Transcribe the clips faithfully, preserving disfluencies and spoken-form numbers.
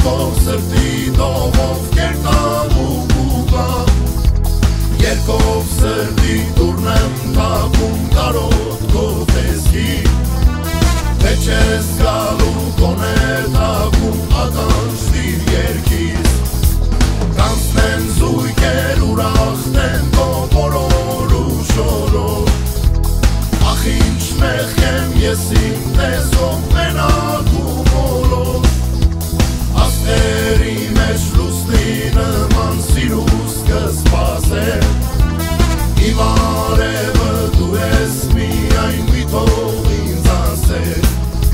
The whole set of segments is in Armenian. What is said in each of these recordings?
Երկով սրտի տողով կերտամ ու կուկամ, երկով սրտի տուրն եմ թակում կարոտ քո տեսքի, թե չես գալու կոներ թակում ականջիր երկիս, կանցնեն զույգեր ուրախնեն քո բոլոր ու շորով, ախ ինչ մեղք եմ ես իմ տեսով մենակ ու մոլով, աստղերի մեջ լուսնի նման սիրուս կսպասեմ, իմ արևը դու ես միայն մի թող ինձ ասել.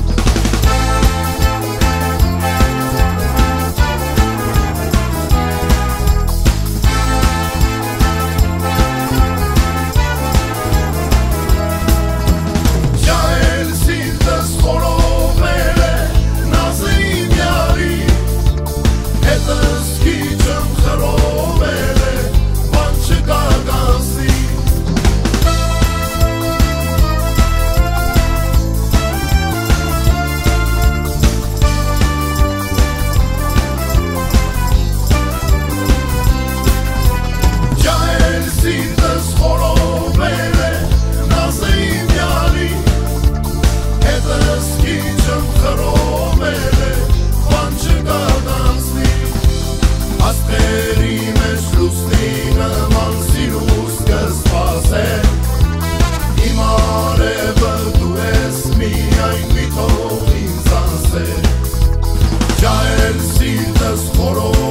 Ջահել սիրտս խորովել է նազը իմ յարի, հետս քիչըմ խռովել է բան չկա կանսի. Ջահել սիրտս խորովել է նազը իմ յարի, հետս քիչըմ խռովել է բան չկա կանսի. Աստղերի մեջ լուսնի նման սիրուս կսպասեմ, իմ արևը դու ես միայն մի թող ինձ ասել. Ջահել սիրտս խորովել